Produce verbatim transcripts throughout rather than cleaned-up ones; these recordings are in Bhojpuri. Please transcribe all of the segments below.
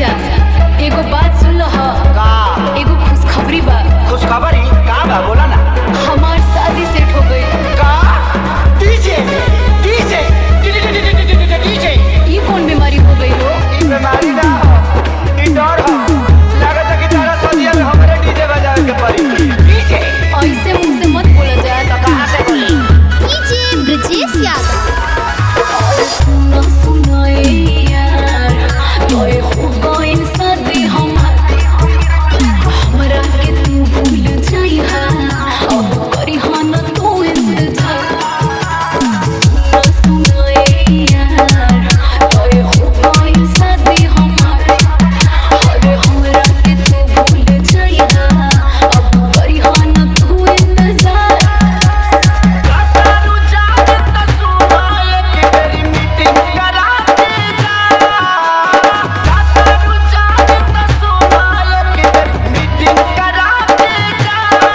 जा एगो बात सुन लो ह का एगो खुशखबरी बा। खुशखबरी का बा बोला ना। हमार शादी सेट हो गई। का डीजे डीजे डीजे ये कौन बीमारी हो गई हो? ई बीमारी ना ई डर हो लागत है कि तारा सदिया में हमरे डीजे बजावे के पड़ी। डीजे ऐसे मुंह से मत बोला जाए। तो कहां से बोली? डीजे ब्रजेश यादव। सुनो सुनो ए यार तोय हो गइल शादी हमार हमरा के तू भूल जाइहा अब करी हन तू इंतजार। सुनो सुनो ए यार तोय हो गइल शादी हमार अरे हमरा के तू भूल जाइहा अब करी हन तू इंतजार। कातारू जात त सुनाए के तेरी मीटिंग करा दे जा। कातारू जात त सुनाए के तेरी मीटिंग करा दे जा।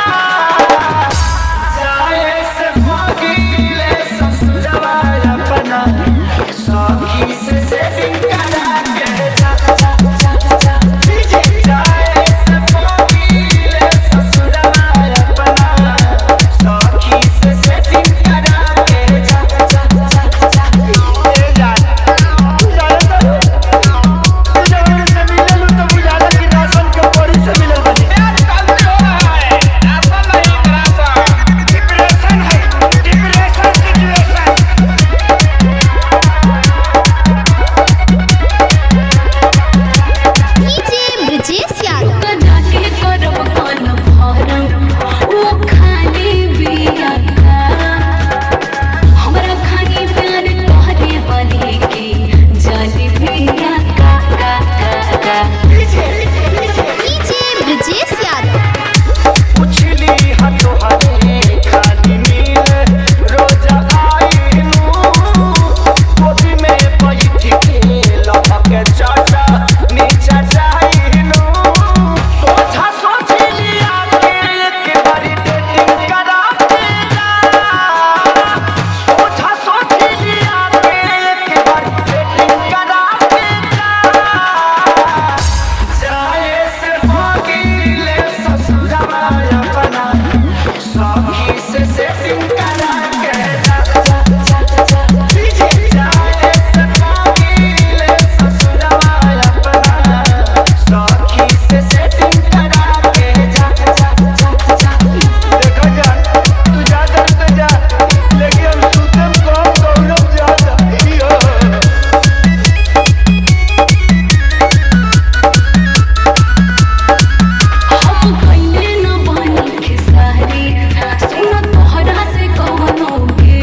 जाए से भागीले ससुरवा अपना सखी से सेटिंग करा के जा। डीजे जाए से भागीले ससुरवा अपना सखी से सेटिंग करा के जा। ए जा तू जाने तो तू जवन से मिलल तो बुझाला कि राशन के परी से मिलल बनी। गलती हो रहा है राशन नहीं राशन डिप्रेशन है depression situation. DJ Brajesh Yadav. कदा के करब कन भरम ओ खाली बिया हमरा खाली प्यार तोहरे वाली के जाली बिया का का का का। DJ DJ DJ Brajesh Yadav. उछली हटो हरे खाली नील रोज आई नू गोदी में बैठ के लपक चाचा नीचा जाई नू सोचा सोच लिया के एक बारी डेटिंग करा दे जा। सोचा सोच लिया के एक बारी डेटिंग करा दे जा। जाए से भागीले ससुरवा अपना सखी से सेटिंग करा के जा। डीजे जाए से भागीले ससुरवा अपना सखी से सेटिंग करा के जा। देखो जा तू जा कर तो जा लेकिन हम सुतम कम दौड़ब ज्यादा इहो। हम कइले न बानी खेसारी सुन तोहरा से कहनो के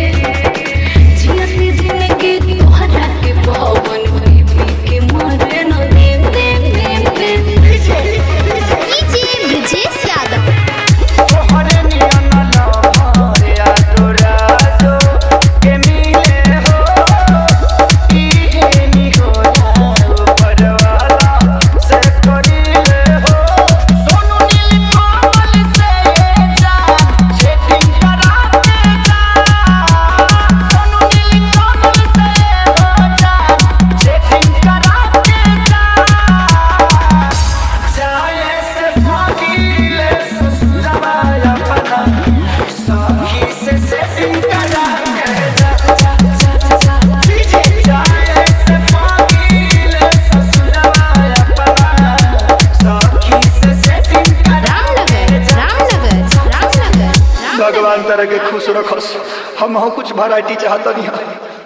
जियत जिंदगी तोहरा के पवन पी पी के मरे न देम देम देम देम। DJ DJ DJ Brajesh Yadav. तोहरे नियन लहरे अधूरा जो के मिले हो इहे निहोरा ऊपर वाला से करिले हो। सोनू नील कमल से जा सेटिंग करा दे जा। सोनू नील कमल से हो जा सेटिंग करा दे जा। जाए से भागीले ससुरवा अपना सखी से सेटिंग करा के जा। डीजे जाए से भागीले ससुरवा अपना सखी से सेटिंग करा के रामनगर जा। रामनगर रामनगर रामनगर। भगवान तरह के खुश रखस हम कुछ वैरायटी चाहत नहीं।